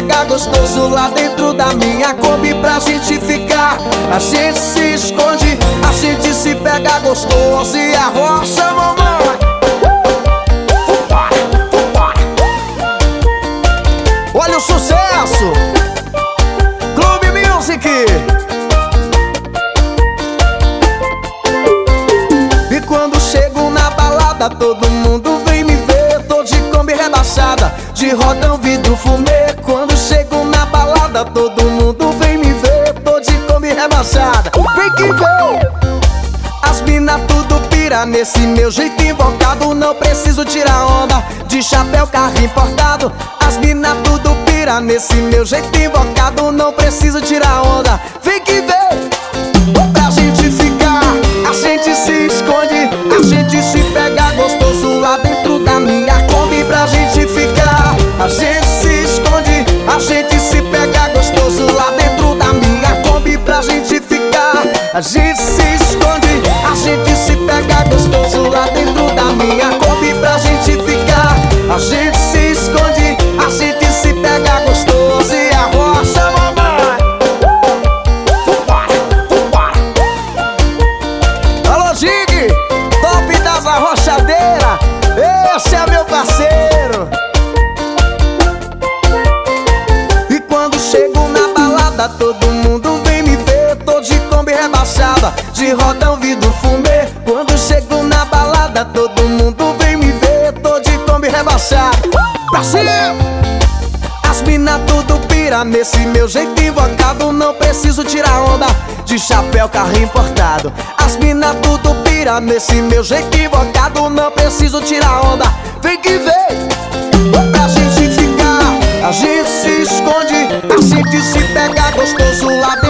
pega gostoso lá dentro da minha Kombi pra gente ficar. A gente se esconde, a gente se pega gostoso e arrocha, mamãe. Olha o sucesso, Clube Music. E quando chego na balada, todo mundo vem me ver. Tô de Kombi rebaixada, de rodão, vidro, fumê. Quando chego na balada, todo mundo vem me ver. Tô de Kombi rebaixada, vem que vem. As mina tudo pira nesse meu jeito invocado. Não preciso tirar onda, de chapéu, carro importado. As mina tudo pira nesse meu jeito invocado. Não preciso tirar onda, vem que vem. Pra gente ficar, a gente se esconde, a gente se pega gostoso lá dentro da minha Kombi pra gente ficar. A gente se esconde, a gente se pega gostoso lá dentro da minha Kombi pra gente ficar. A gente se esconde, a gente se pega gostoso lá dentro da minha Kombi pra gente ficar. A gente se esconde, a gente se pega gostoso e arrocha, mamãe. Alô, Gig, top das arrochadeiras, esse é meu parceiro. E quando chego na balada, todo mundo vem me ver. Tô de Kombi rebaixada, de rodão, vidro, fumê. Quando chego na balada, todo mundo vem me ver. Tô de Kombi rebaixada, pra cima. As mina tudo pira nesse meu jeito invocado. Não preciso tirar onda, de chapéu, carro importado. As mina tudo pira nesse meu jeito invocado. Não preciso tirar onda, vem que vem. Pra gente ficar, a gente se esconde, a gente se pega gostoso lá